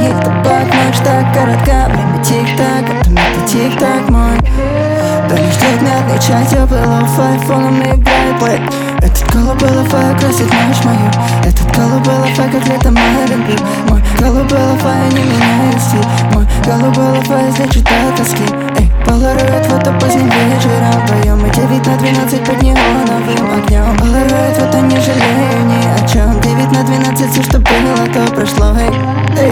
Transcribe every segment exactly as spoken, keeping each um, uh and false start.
тобой ночь так коротка, время тик-так, это мой тик-так мой. Да не ждет, не отмечать, теплый лов, айфоном играет плей. Этот голубой лафай красит ночь мою. Этот голубой лафай, как летом Айренбю. Мой голубой лафай не меняет стиль. Мой голубой лафай излечит от тоски. Эй, полароид фото поздним вечером вдвоем. Мы девять на двенадцать под неоновым огнем. Полароид фото, не жалею ни о чем. Девять на двенадцать, все, что было, то прошло. Эй, эй.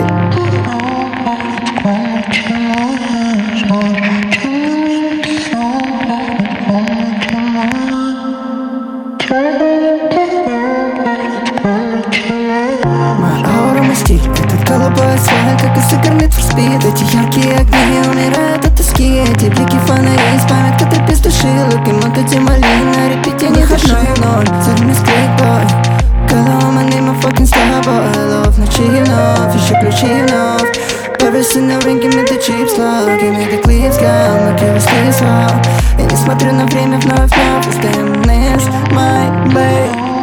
Стиль, этот голубой асфальт, как из игр Need for Speed. Эти яркие огни умирают от тоски. Эти блики фонарей, память, ты пестушил. И кому-то малин, на репите не хочу ноль. Зарми скрипбой, Call my name, I'm fucking starboy. Love ночи вновь, ищу ключи вновь. Повеси на ring, give me the cheap slow. Give me the clean sky, make you stay slow. Я не смотрю на время вновь, вновь. Stay in this, my babe.